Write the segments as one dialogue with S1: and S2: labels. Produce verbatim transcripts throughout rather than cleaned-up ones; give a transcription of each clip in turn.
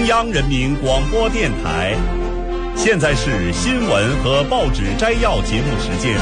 S1: 中央人民广播电台。现在是新闻和报纸摘要节目时间。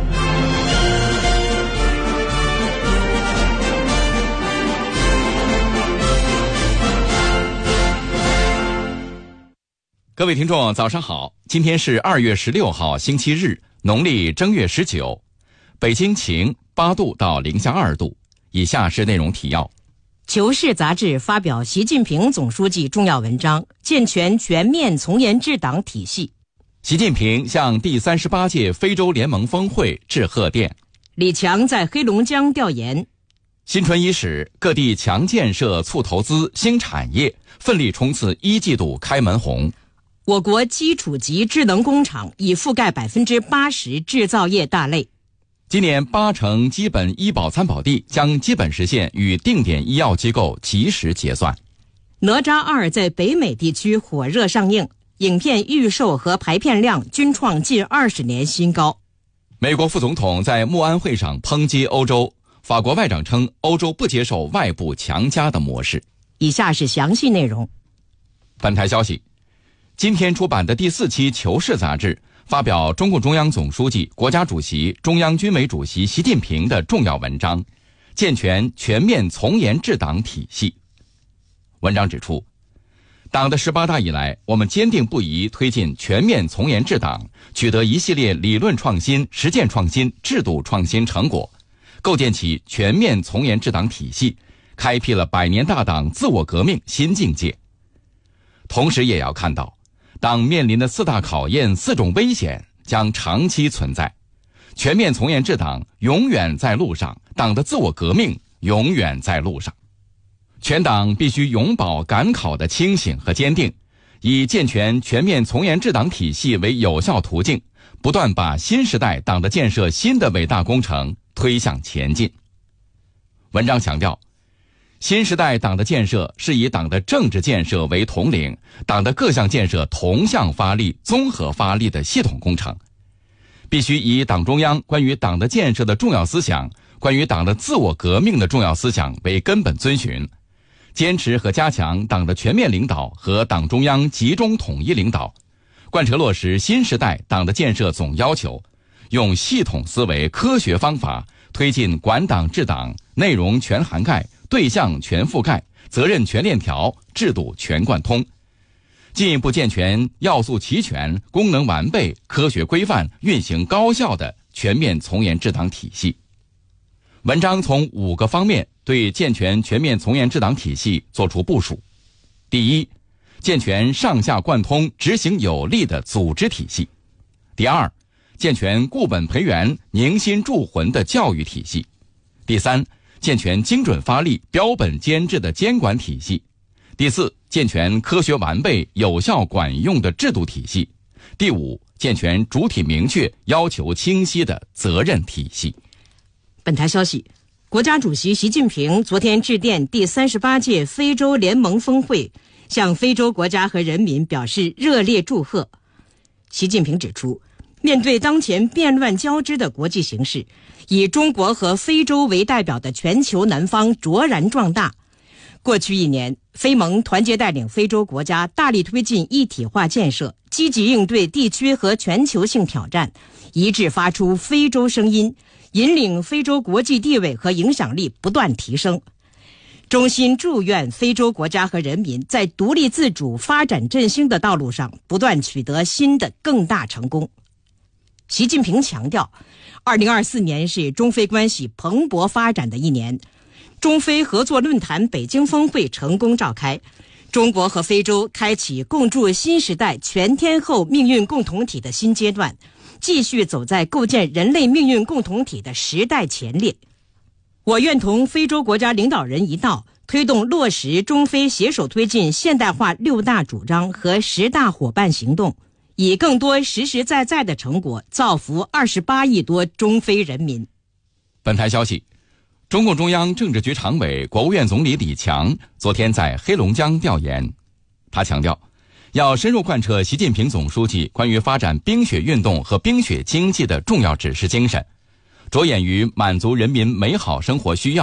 S2: 各位听众早上好，今天是二月十六号星期日，农历正月十九，北京晴，八度到零下二度。以下是内容提要。
S3: 求是杂志发表习近平总书记重要文章，健全全面从严治党体系。
S2: 习近平向第三十八届非洲联盟峰会致贺电。
S3: 李强在黑龙江调研。
S2: 新春伊始，各地强建设、促投资、兴产业，奋力冲刺一季度开门红。
S3: 我国基础级智能工厂已覆盖百分之八十制造业大类。
S2: 今年八成基本医保参保地将基本实现与定点医药机构及时结算。
S3: 哪吒二在北美地区火热上映，影片预售和排片量均创近二十年新高。
S2: 美国副总统在慕安会上抨击欧洲，法国外长称欧洲不接受外部强加的模式。
S3: 以下是详细内容。
S2: 本台消息，今天出版的第四期《求是》杂志发表中共中央总书记、国家主席、中央军委主席习近平的重要文章，健全全面从严治党体系。文章指出，党的十八大以来，我们坚定不移推进全面从严治党，取得一系列理论创新、实践创新、制度创新成果，构建起全面从严治党体系，开辟了百年大党自我革命新境界。同时也要看到，党面临的四大考验、四种危险将长期存在，全面从严治党永远在路上，党的自我革命永远在路上。全党必须永葆赶考的清醒和坚定，以健全全面从严治党体系为有效途径，不断把新时代党的建设新的伟大工程推向前进。文章强调，新时代党的建设是以党的政治建设为统领，党的各项建设同向发力、综合发力的系统工程，必须以党中央关于党的建设的重要思想、关于党的自我革命的重要思想为根本遵循，坚持和加强党的全面领导和党中央集中统一领导，贯彻落实新时代党的建设总要求，用系统思维、科学方法推进管党治党，内容全涵盖，对象全覆盖，责任全链条，制度全贯通，进一步健全要素齐全、功能完备、科学规范、运行高效的全面从严治党体系。文章从五个方面对健全全面从严治党体系作出部署。第一，健全上下贯通、执行有力的组织体系。第二，健全固本培元、凝心铸魂的教育体系。第三，健全精准发力、标本兼治的监管体系。第四，健全科学完备、有效管用的制度体系。第五，健全主体明确、要求清晰的责任体系。
S3: 本台消息，国家主席习近平昨天致电第三十八届非洲联盟峰会，向非洲国家和人民表示热烈祝贺。习近平指出，面对当前变乱交织的国际形势，以中国和非洲为代表的全球南方卓然壮大。过去一年，非盟团结带领非洲国家大力推进一体化建设，积极应对地区和全球性挑战，一致发出非洲声音，引领非洲国际地位和影响力不断提升。衷心祝愿非洲国家和人民在独立自主、发展振兴的道路上不断取得新的更大成功。习近平强调，二零二四年是中非关系蓬勃发展的一年。中非合作论坛北京峰会成功召开，中国和非洲开启共筑新时代全天候命运共同体的新阶段，继续走在构建人类命运共同体的时代前列。我愿同非洲国家领导人一道，推动落实中非携手推进现代化六大主张和十大伙伴行动，以更多实实在在的成果造福二十八亿多中非人民。
S2: 本台消息，中共中央政治局常委、国务院总理李强昨天在黑龙江调研。他强调，要深入贯彻习近平总书记关于发展冰雪运动和冰雪经济的重要指示精神，着眼于满足人民美好生活需要，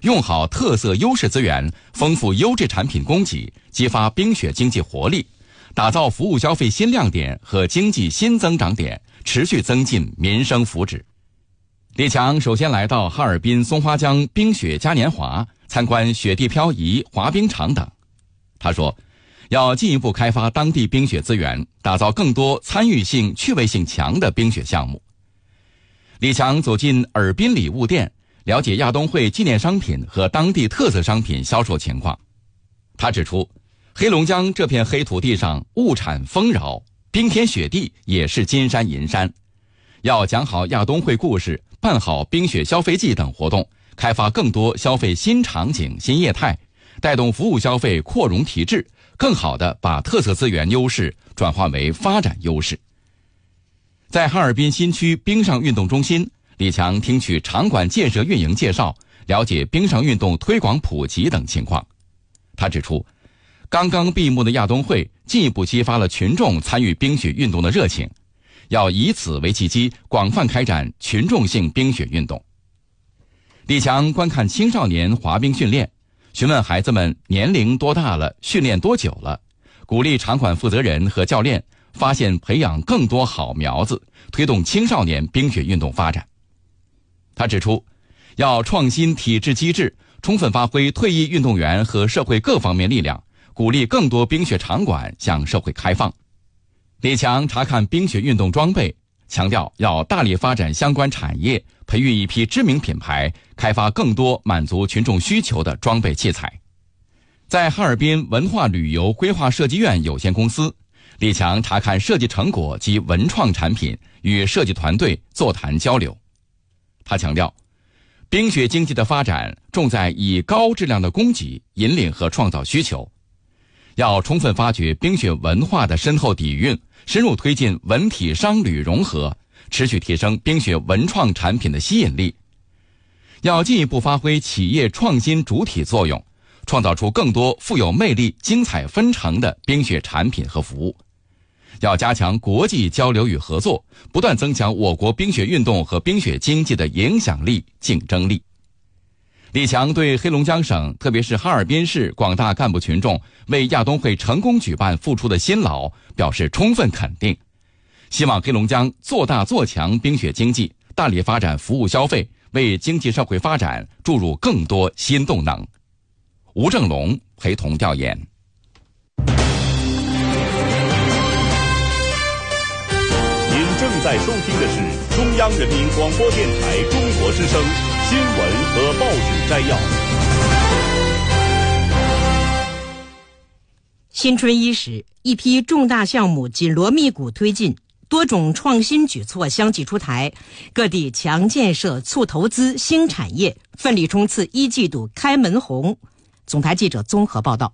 S2: 用好特色优势资源，丰富优质产品供给，激发冰雪经济活力，打造服务消费新亮点和经济新增长点，持续增进民生福祉。李强首先来到哈尔滨松花江冰雪嘉年华，参观雪地漂移、滑冰场等。他说，要进一步开发当地冰雪资源，打造更多参与性、趣味性强的冰雪项目。李强走进尔滨礼物店，了解亚冬会纪念商品和当地特色商品销售情况。他指出，黑龙江这片黑土地上物产丰饶，冰天雪地也是金山银山。要讲好亚冬会故事，办好冰雪消费季等活动，开发更多消费新场景、新业态，带动服务消费扩容提质，更好地把特色资源优势转化为发展优势。在哈尔滨新区冰上运动中心，李强听取场馆建设运营介绍，了解冰上运动推广普及等情况。他指出，刚刚闭幕的亚冬会进一步激发了群众参与冰雪运动的热情，要以此为契机，广泛开展群众性冰雪运动。李强观看青少年滑冰训练，询问孩子们年龄多大了，训练多久了，鼓励场馆负责人和教练发现培养更多好苗子，推动青少年冰雪运动发展。他指出，要创新体制机制，充分发挥退役运动员和社会各方面力量，鼓励更多冰雪场馆向社会开放。李强查看冰雪运动装备，强调要大力发展相关产业，培育一批知名品牌，开发更多满足群众需求的装备器材。在哈尔滨文化旅游规划设计院有限公司，李强查看设计成果及文创产品，与设计团队座谈交流。他强调，冰雪经济的发展重在以高质量的供给引领和创造需求，要充分发掘冰雪文化的深厚底蕴，深入推进文体商旅融合，持续提升冰雪文创产品的吸引力。要进一步发挥企业创新主体作用，创造出更多富有魅力、精彩纷呈的冰雪产品和服务。要加强国际交流与合作，不断增强我国冰雪运动和冰雪经济的影响力、竞争力。李强对黑龙江省，特别是哈尔滨市广大干部群众为亚冬会成功举办付出的辛劳表示充分肯定，希望黑龙江做大做强冰雪经济，大力发展服务消费，为经济社会发展注入更多新动能。吴正龙陪同调研。
S1: 您正在收听的是中央人民广播电台中国之声新闻和报纸摘要。
S3: 新春伊始，一批重大项目紧锣密鼓推进，多种创新举措相继出台，各地强建设、促投资、兴产业，奋力冲刺一季度开门红。总台记者综合报道。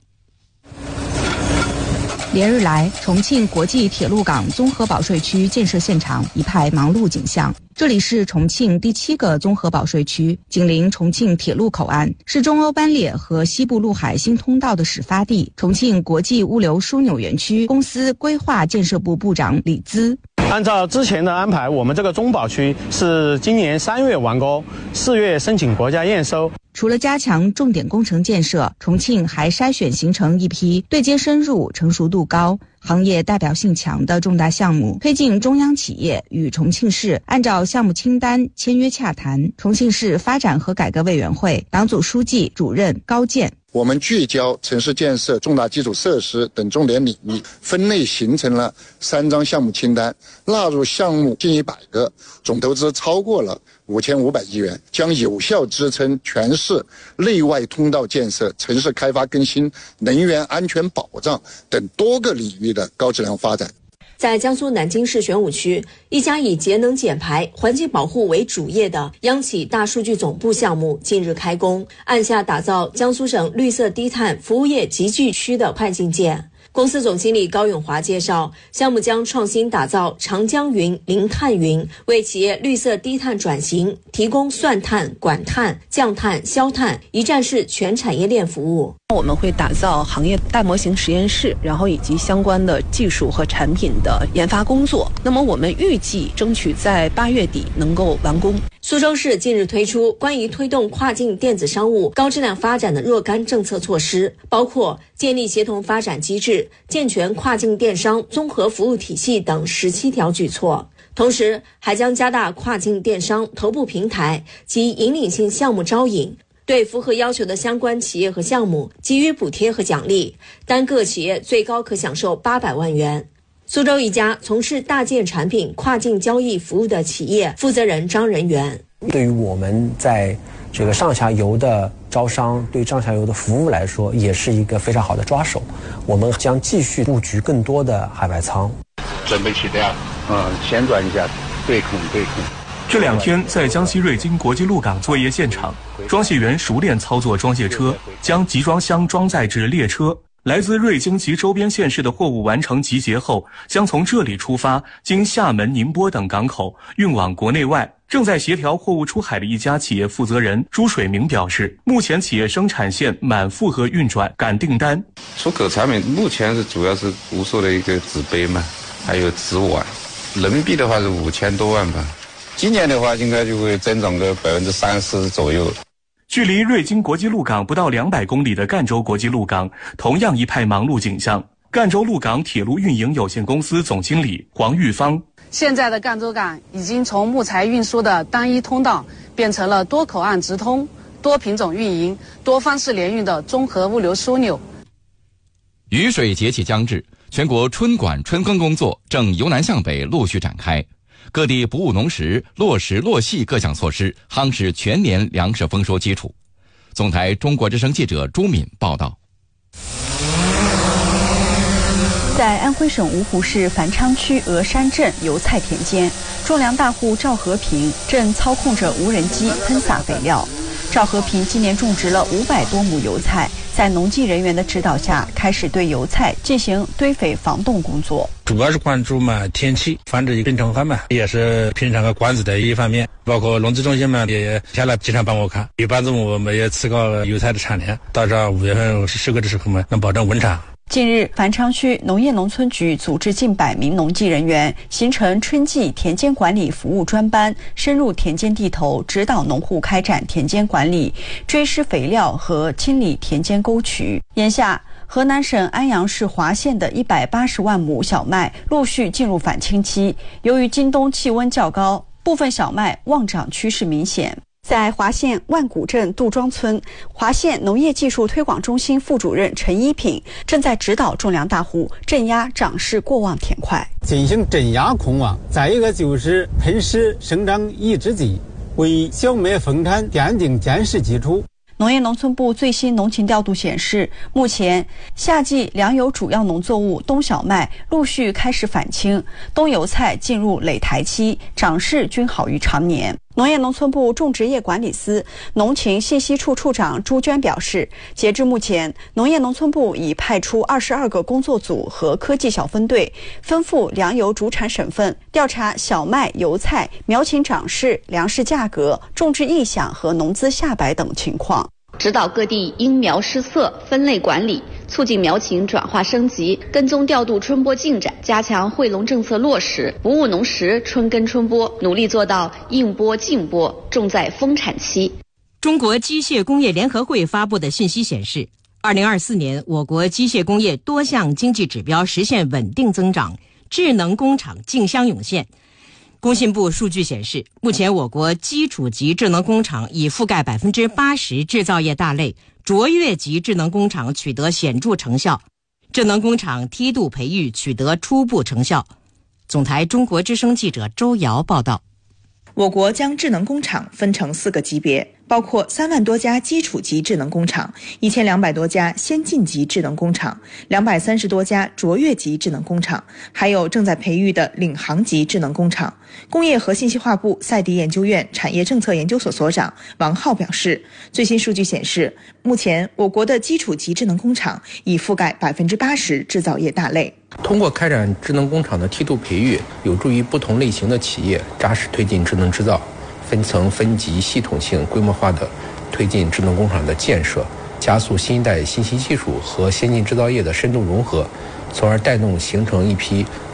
S4: 连日来，重庆国际铁路港综合保税区建设现场一派忙碌景象。这里是重庆第七个综合保税区，紧邻重庆铁路口岸，是中欧班列和西部陆海新通道的始发地。重庆国际物流枢纽园区公司规划建设部部长李兹。
S5: 按照之前的安排，我们这个中保区是今年三月完工，四月申请国家验收。
S4: 除了加强重点工程建设，重庆还筛选形成一批对接深入、成熟度高、行业代表性强的重大项目，推进中央企业与重庆市按照项目清单签约洽谈。重庆市发展和改革委员会党组书记、主任高健。
S6: 我们聚焦城市建设、重大基础设施等重点领域，分类形成了三张项目清单，纳入项目近一百个，总投资超过了五千五百亿元，将有效支撑全市内外通道建设、城市开发更新、能源安全保障等多个领域的高质量发展。
S7: 在江苏南京市玄武区，一家以节能减排、环境保护为主业的央企大数据总部项目近日开工，按下打造江苏省绿色低碳服务业集聚区的快进键。公司总经理高永华介绍，项目将创新打造长江云、零碳云，为企业绿色低碳转型提供算碳、管碳、降碳、消碳一站式全产业链服务。
S8: 我们会打造行业大模型实验室，然后以及相关的技术和产品的研发工作。那么我们预计争取在八月底能够完工。
S7: 苏州市近日推出关于推动跨境电子商务高质量发展的若干政策措施，包括建立协同发展机制、健全跨境电商综合服务体系等十七条举措。同时，还将加大跨境电商头部平台及引领性项目招引，对符合要求的相关企业和项目给予补贴和奖励，单个企业最高可享受八百万元。苏州一家从事大件产品跨境交易服务的企业负责人张仁元，
S9: 对于我们在这个上下游的招商，对上下游的服务来说，也是一个非常好的抓手。我们将继续布局更多的海外仓。
S10: 准备起量，嗯，旋转一下，对孔对孔。
S11: 这两天在江西瑞金国际陆港作业现场，装卸员熟练操作装卸车，将集装箱装载至列车。来自瑞金及周边县市的货物完成集结后，将从这里出发，经厦门、宁波等港口运往国内外。正在协调货物出海的一家企业负责人朱水明表示，目前企业生产线满负荷运转，赶订单。
S12: 出口产品目前是主要是无数的一个纸杯嘛，还有纸碗，人民币的话是五千多万吧。今年的话应该就会增长个百分之三十左右。
S11: 距离瑞金国际陆港不到两百公里的赣州国际陆港，同样一派忙碌景象。赣州陆港铁路运营有限公司总经理黄玉芳，
S13: 现在的赣州港已经从木材运输的单一通道，变成了多口岸直通、多品种运营、多方式联运的综合物流枢纽。
S2: 雨水节气将至，全国春管春耕工作正由南向北陆续展开。各地补务农时落实落细各项措施，夯实全年粮食丰收基础。总台中国之声记者朱敏报道。
S14: 在安徽省芜湖市繁昌区峨山镇油菜田间，种粮大户赵和平正操控着无人机喷洒肥料。赵和平今年种植了五百多亩油菜，在农技人员的指导下，开始对油菜进行堆肥防冻工作。
S15: 主要是关注嘛天气，防止病虫害嘛，也是平常的管子的一方面。包括农资中心嘛也下来经常帮我看，一般子我们也提高油菜的产量，到这五月份收割的时候嘛，能保证稳产。
S14: 近日，繁昌区农业农村局组织近百名农技人员形成春季田间管理服务专班，深入田间地头，指导农户开展田间管理、追施肥料和清理田间沟渠。眼下，河南省安阳市华县的一百八十万亩小麦陆续进入返青期，由于今冬气温较高，部分小麦旺长趋势明显。在华县万古镇杜庄村，华县农业技术推广中心副主任陈一品正在指导种粮大户镇压长势过旺田块，
S16: 进行镇压控网。再一个就是喷施生长抑制剂，为小麦丰产奠定坚实基础。
S14: 农业农村部最新农情调度显示，目前夏季粮油主要农作物冬小麦陆续开始返青，冬油菜进入垒台期，长势均好于常年。农业农村部种植业管理司农情信息处处长朱娟表示，截至目前，农业农村部已派出二十二个工作组和科技小分队，分赴粮油主产省份，调查小麦、油菜苗情长势、粮食价格、种植意向和农资下摆等情况。
S17: 指导各地因苗施色、分类管理，促进苗情转化升级，跟踪调度春播进展，加强惠农政策落实，不误农时春耕春播，努力做到应播尽播，重在丰产期。
S3: 中国机械工业联合会发布的信息显示，二零二四年我国机械工业多项经济指标实现稳定增长，智能工厂竞相涌现。工信部数据显示，目前我国基础级智能工厂已覆盖百分之八十制造业大类，卓越级智能工厂取得显著成效，智能工厂梯度培育取得初步成效。总台中国之声记者周瑶报道。
S18: 我国将智能工厂分成四个级别，包括三万多家基础级智能工厂、一千两百多家先进级智能工厂、两百三十多家卓越级智能工厂，还有正在培育的领航级智能工厂。工业和信息化部赛迪研究院产业政策研究所所长王浩表示，最新数据显示，目前我国的基础级智能工厂已覆盖百分之八十制造业大类。
S19: 通过开展智能工厂的梯度培育，有助于不同类型的企业扎实推进智能制造，分层分级系统性规模化的推进智能工厂的建设，加速新一代信息技术和先进制造业的深度融合，从而带动形成一批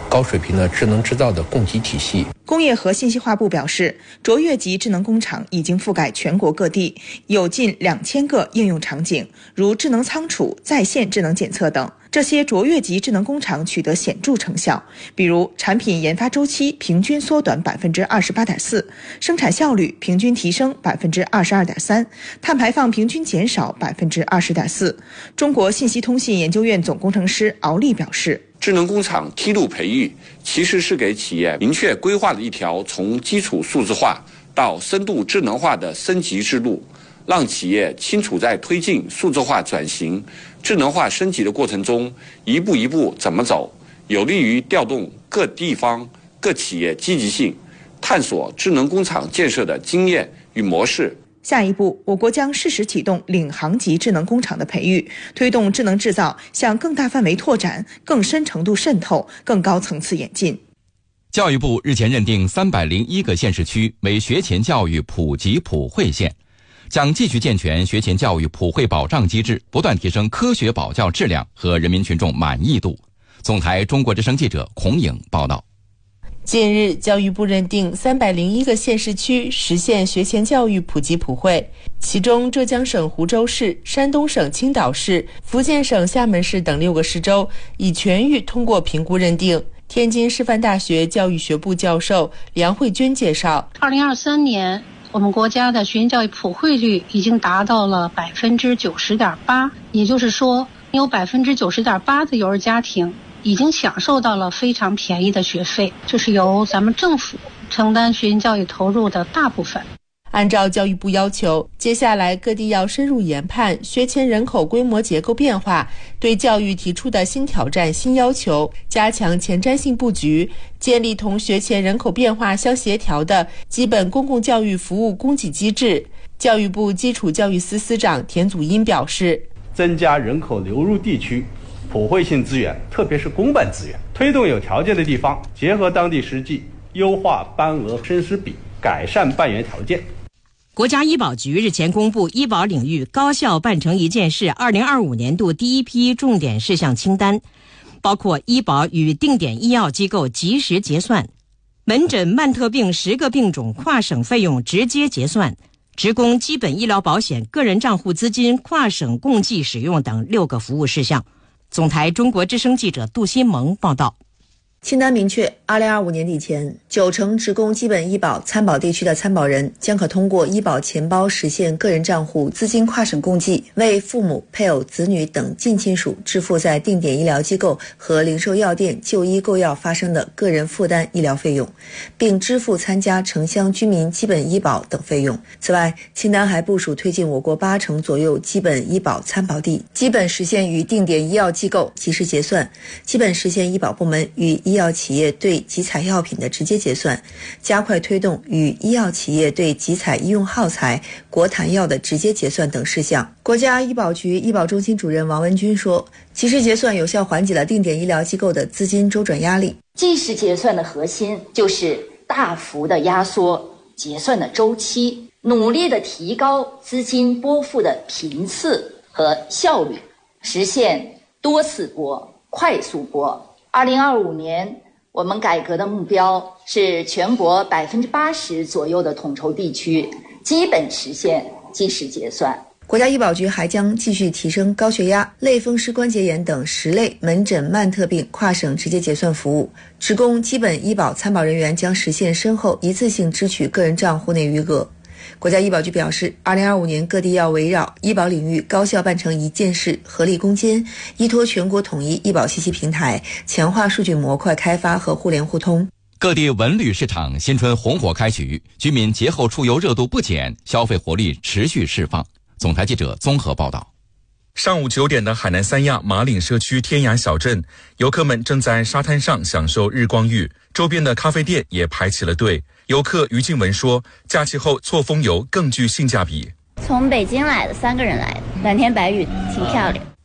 S19: 高水平的智能制造的供给体系。
S18: 工业和信息化部表示，卓越级智能工厂已经覆盖全国各地，有近两千个应用场景，如智能仓储、在线智能检测等。这些卓越级智能工厂取得显著成效，比如产品研发周期平均缩短百分之二十八点四，生产效率平均提升百分之二十二点三，碳排放平均减少百分之二十点四。中国信息通信研究院总工程师敖立表示，
S20: 智能工厂梯度培育其实是给企业明确规划了一条从基础数字化到深度智能化的升级之路，让企业清楚在推进数字化转型、智能化升级的过程中一步一步怎么走，有利于调动各地方各企业积极性，探索智能工厂建设的经验与模式。
S18: 下一步，我国将适时启动领航级智能工厂的培育，推动智能制造向更大范围拓展、更深程度渗透、更高层次演进。
S2: 教育部日前认定三百零一个县市区为学前教育普及普惠县，将继续健全学前教育普惠保障机制，不断提升科学保教质量和人民群众满意度。总台中国之声记者孔颖报道。
S21: 近日，教育部认定三百零一个县市区实现学前教育普及普惠，其中浙江省湖州市、山东省青岛市、福建省厦门市等六个市州已全域通过评估认定。天津师范大学教育学部教授梁慧娟介绍，
S22: 二零二三年我们国家的学前教育普惠率已经达到了百分之九十点八，也就是说，有百分之九十点八的幼儿家庭已经享受到了非常便宜的学费，这是由咱们政府承担学前教育投入的大部分。
S21: 按照教育部要求，接下来各地要深入研判学前人口规模结构变化对教育提出的新挑战、新要求，加强前瞻性布局，建立同学前人口变化相协调的基本公共教育服务供给机制。教育部基础教育司司长田祖荫表示，
S23: 增加人口流入地区普惠性资源，特别是公办资源，推动有条件的地方结合当地实际，优化班额生师比，改善办园条件。
S3: 国家医保局日前公布医保领域高效办成一件事二零二五年度第一批重点事项清单，包括医保与定点医药机构及时结算，门诊慢特病十个病种跨省费用直接结算，职工基本医疗保险个人账户资金跨省共计使用等六个服务事项。总台中国之声记者杜新萌报道。
S7: 清单明确，二零二五年底前，九成职工基本医保参保地区的参保人将可通过医保钱包实现个人账户资金跨省共计，为父母、配偶、子女等近亲属支付在定点医疗机构和零售药店就医购药发生的个人负担医疗费用，并支付参加城乡居民基本医保等费用。此外，清单还部署推进我国八成左右基本医保参保地基本实现与定点医药机构及时结算，基本实现医保部门与医药企业对集采药品的直接结算，加快推动与医药企业对集采医用耗材、国谈药的直接结算等事项。国家医保局医保中心主任王文军说，及时结算有效缓解了定点医疗机构的资金周转压力。
S24: 即时结算的核心就是大幅的压缩结算的周期，努力的提高资金拨付的频次和效率，实现多次拨、快速拨。二零二五年，我们改革的目标是全国百分之八十左右的统筹地区基本实现即时结算。
S7: 国家医保局还将继续提升高血压、类风湿关节炎等十类门诊慢特病跨省直接结算服务，职工基本医保参保人员将实现身后一次性支取个人账户内余额。国家医保局表示，二零二五年各地要围绕医保领域高效办成一件事，合力攻坚，依托全国统一医保信息平台，强化数据模块开发和互联互通。
S2: 各地文旅市场新春红火开局，居民节后出游热度不减，消费活力持续释放。总台记者综合报道。
S25: 上午九点的海南三亚马岭社区天涯小镇，游客们正在沙滩上享受日光浴，周边的咖啡店也排起了队。游客于静文说，假期后错峰游更具性价比。
S26: 从北京来的，三个人来的，蓝天白云，挺漂亮。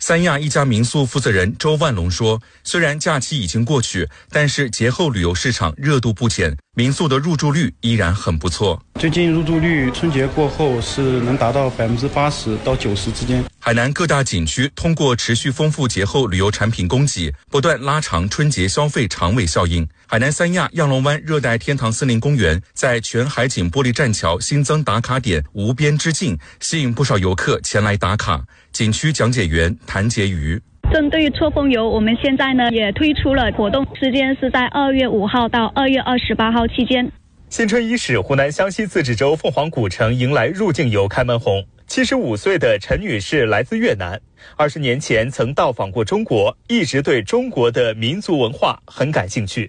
S25: 三亚一家民宿负责人周万龙说，虽然假期已经过去，但是节后旅游市场热度不减，民宿的入住率依然很不错。
S1: 最近入住率春节过后是能达到百分之八十到九十之间。
S25: 海南各大景区通过持续丰富节后旅游产品供给，不断拉长春节消费长尾效应。海南三亚亚龙湾热带天堂森林公园在全海景玻璃栈桥新增打卡点无边之境，吸引不少游客前来打卡。景区讲解员谭杰瑜，
S4: 针对错峰游，我们现在呢也推出了活动，时间是在二月五号到二月二十八号期间。
S5: 新春伊始，湖南湘西自治州凤凰古城迎来入境游开门红。七十五岁的陈女士来自越南，二十年前曾到访过中国，一直对中国的民族文化很感兴趣。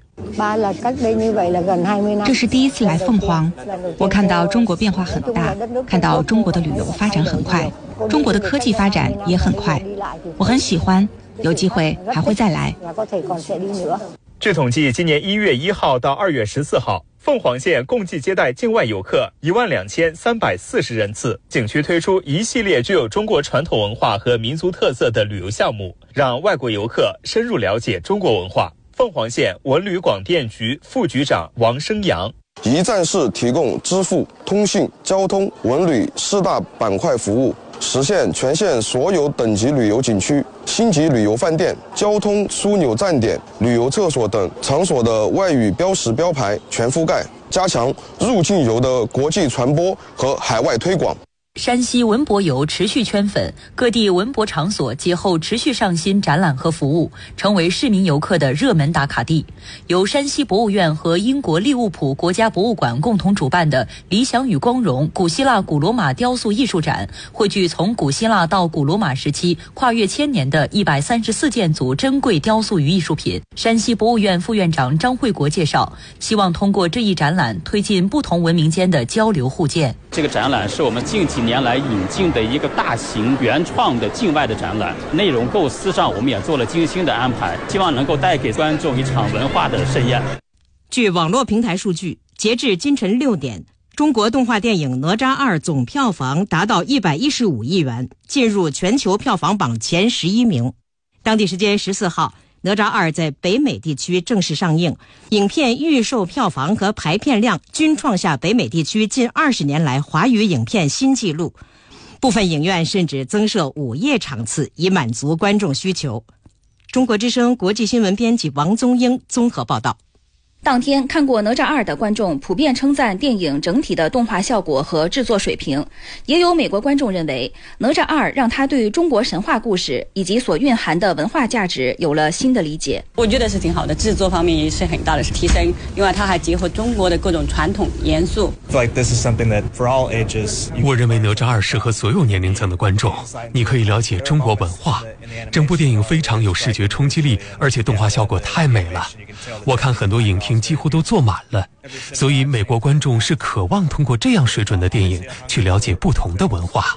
S6: 这是第一次来凤凰，我看到中国变化很大，看到中国的旅游发展很快，中国的科技发展也很快，我很喜欢，有机会还会再来。
S5: 据统计，今年一月一号到二月十四号，凤凰县共计接待境外游客一万两千三百四十人次。景区推出一系列具有中国传统文化和民族特色的旅游项目，让外国游客深入了解中国文化。凤凰县文旅广电局副局长王生阳，
S8: 一站式提供支付、通信、交通、文旅四大板块服务，实现全县所有等级旅游景区、星级旅游饭店、交通枢纽站点、旅游厕所等场所的外语标识标牌全覆盖，加强入境游的国际传播和海外推广。
S26: 山西文博游持续圈粉，各地文博场所节后持续上新展览和服务，成为市民游客的热门打卡地。由山西博物院和英国利物浦国家博物馆共同主办的“理想与光荣”古希腊古罗马雕塑艺术展，汇聚从古希腊到古罗马时期跨越千年的一百三十四件组珍贵雕塑与艺术品。山西博物院副院长张惠国介绍，希望通过这一展览推进不同文明间的交流互鉴。
S27: 这个展览是我们近几年来引进的一个大型原创的境外的展览，内容构思上我们也做了精心的安排，希望能够带给观众一场文化的盛宴。
S3: 据网络平台数据，截至今晨六点，中国动画电影《哪吒二》总票房达到一百一十五亿元，进入全球票房榜前十一名。当地时间十四号，哪吒二在北美地区正式上映，影片预售票房和排片量均创下北美地区近二十年来华语影片新纪录，部分影院甚至增设午夜场次，以满足观众需求。中国之声国际新闻编辑王宗英综合报道。
S28: 当天看过《哪吒二》的观众普遍称赞电影整体的动画效果和制作水平，也有美国观众认为《哪吒二》让他对中国神话故事以及所蕴含的文化价值有了新的理解。
S29: 我觉得是挺好的，制作方面也是很大的提升，另外它还结合中国的各种传统元素。
S30: 我认为《哪吒二》适合所有年龄层的观众，你可以了解中国文化。整部电影非常有视觉冲击力，而且动画效果太美了。我看很多影厅几乎都坐满了，所以美国观众是渴望通过这样水准的电影去了解不同的文化。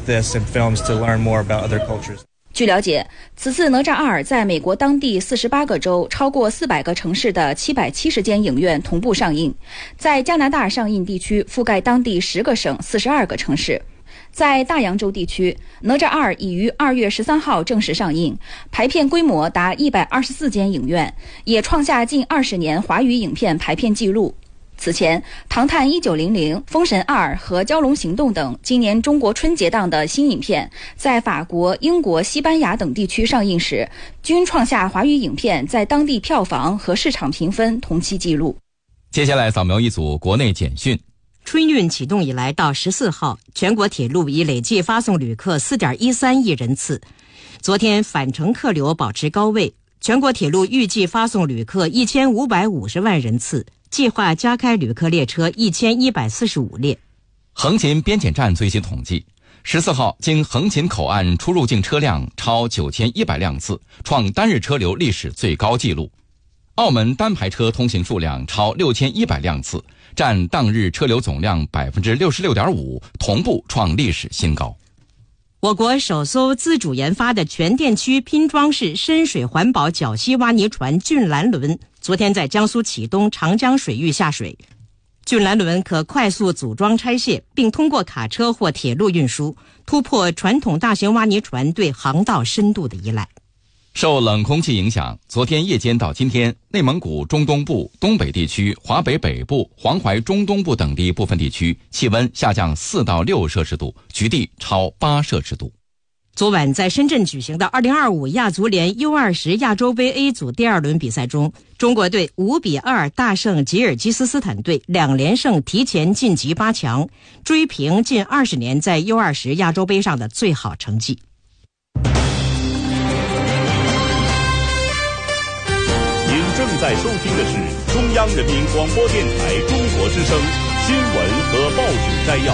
S28: 据了解，此次《哪吒二》在美国当地四十八个州、超过四百个城市的七百七十间影院同步上映，在加拿大上映地区覆盖当地十个省、四十二个城市。在大洋洲地区，《哪吒二》已于二月十三号正式上映，排片规模达一百二十四间影院，也创下近二十年华语影片排片纪录。此前，《唐探一九零零》《封神二》和《蛟龙行动》等今年中国春节档的新影片，在法国、英国、西班牙等地区上映时，均创下华语影片在当地票房和市场评分同期纪录。
S2: 接下来扫描一组国内简讯。
S3: 春运启动以来到十四号，全国铁路已累计发送旅客 四点一三亿人次。昨天返程客流保持高位，全国铁路预计发送旅客一千五百五十万人次，计划加开旅客列车一千一百四十五列。
S2: 横琴边检站最新统计，十四号经横琴口岸出入境车辆超九千一百辆次，创单日车流历史最高纪录。澳门单排车通行数量超六千一百辆次，占当日车流总量 百分之六十六点五， 同步创历史新高。
S3: 我国首艘自主研发的全电驱拼装式深水环保绞吸挖泥船俊蓝轮昨天在江苏启东长江水域下水。 俊兰轮可快速组装拆卸，并通过卡车或铁路运输，突破传统大型挖泥船对航道深度的依赖。
S2: 受冷空气影响，昨天夜间到今天，内蒙古中东部、东北地区、华北北部、黄淮中东部等地部分地区气温下降四到六摄氏度，局地超八摄氏度。
S3: 昨晚在深圳举行的二零二五亚足联 U 二十 亚洲杯 A 组第二轮比赛中，中国队五比二大胜吉尔吉斯斯坦队，两连胜提前晋级八强，追平近二十年在 U 二十 亚洲杯上的最好成绩。
S9: 您正在收听的是中央人民广播电台中国之声新闻和报纸摘要。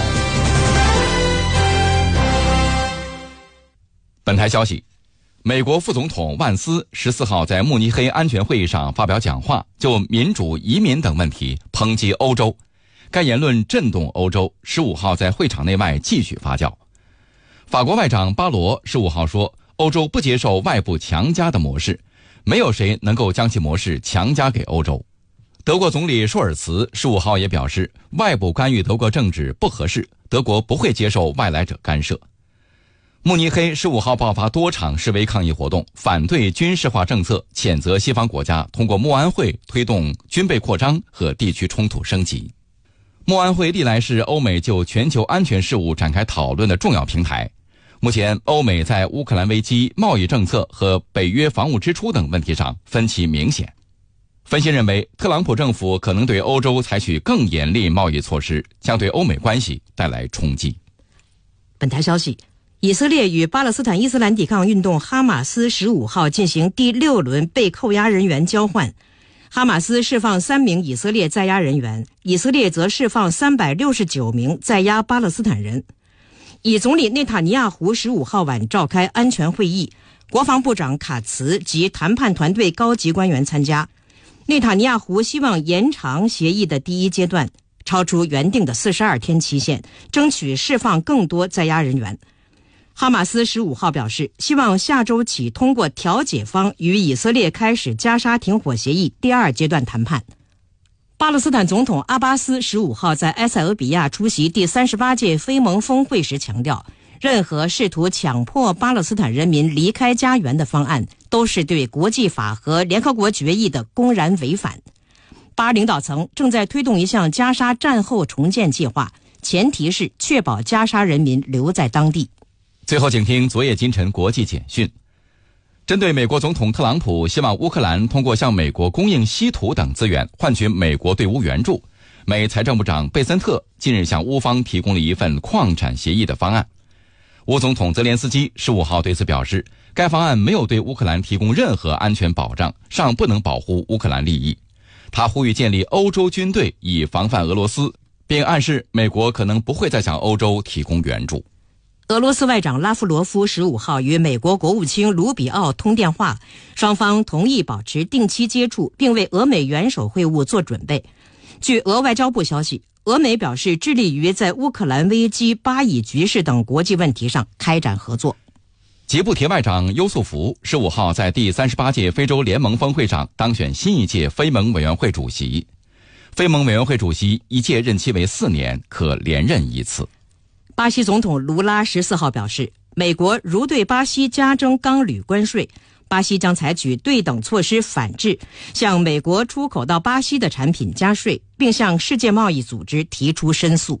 S2: 本台消息，美国副总统万斯十四号在慕尼黑安全会议上发表讲话，就民主、移民等问题抨击欧洲。该言论震动欧洲，十五号在会场内外继续发酵。法国外长巴罗十五号说，欧洲不接受外部强加的模式，没有谁能够将其模式强加给欧洲。德国总理舒尔茨十五号也表示，外部干预德国政治不合适，德国不会接受外来者干涉。慕尼黑十五号爆发多场示威抗议活动，反对军事化政策，谴责西方国家通过慕安会推动军备扩张和地区冲突升级。慕安会历来是欧美就全球安全事务展开讨论的重要平台。目前，欧美在乌克兰危机、贸易政策和北约防务支出等问题上分歧明显。分析认为，特朗普政府可能对欧洲采取更严厉贸易措施，将对欧美关系带来冲击。
S3: 本台消息，以色列与巴勒斯坦伊斯兰抵抗运动哈马斯十五号进行第六轮被扣押人员交换，哈马斯释放三名以色列在押人员，以色列则释放三百六十九名在押巴勒斯坦人。以总理内塔尼亚胡十五号晚召开安全会议，国防部长卡茨及谈判团队高级官员参加。内塔尼亚胡希望延长协议的第一阶段，超出原定的四十二天期限，争取释放更多在押人员。哈马斯十五号表示，希望下周起通过调解方与以色列开始加沙停火协议第二阶段谈判。巴勒斯坦总统阿巴斯十五号在埃塞俄比亚出席第三十八届非盟峰会时强调，任何试图强迫巴勒斯坦人民离开家园的方案都是对国际法和联合国决议的公然违反。巴领导层正在推动一项加沙战后重建计划，前提是确保加沙人民留在当地。
S2: 最后，请听昨夜今晨国际简讯。针对美国总统特朗普希望乌克兰通过向美国供应稀土等资源换取美国对乌援助，美财政部长贝森特近日向乌方提供了一份矿产协议的方案。乌总统泽连斯基十五号对此表示，该方案没有对乌克兰提供任何安全保障，尚不能保护乌克兰利益。他呼吁建立欧洲军队以防范俄罗斯，并暗示美国可能不会再向欧洲提供援助。
S3: 俄罗斯外长拉夫罗夫十五号与美国国务卿卢比奥通电话，双方同意保持定期接触，并为俄美元首会晤做准备。据俄外交部消息，俄美表示致力于在乌克兰危机、巴以局势等国际问题上开展合作。
S2: 吉布提外长优素福十五号在第三十八届非洲联盟峰会上当选新一届非盟委员会主席。非盟委员会主席一届任期为四年，可连任一次。
S3: 巴西总统卢拉十四号表示，美国如对巴西加征钢铝关税，巴西将采取对等措施反制向美国出口到巴西的产品加税，并向世界贸易组织提出申诉。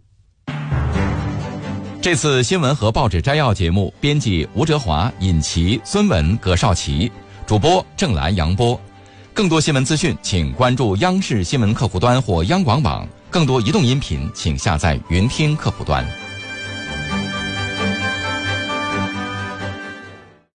S2: 这次新闻和报纸摘要节目编辑吴哲华、尹奇、孙文、葛少奇，主播郑兰、杨波。更多新闻资讯请关注央视新闻客户端或央广网，更多移动音频请下载云听客户端。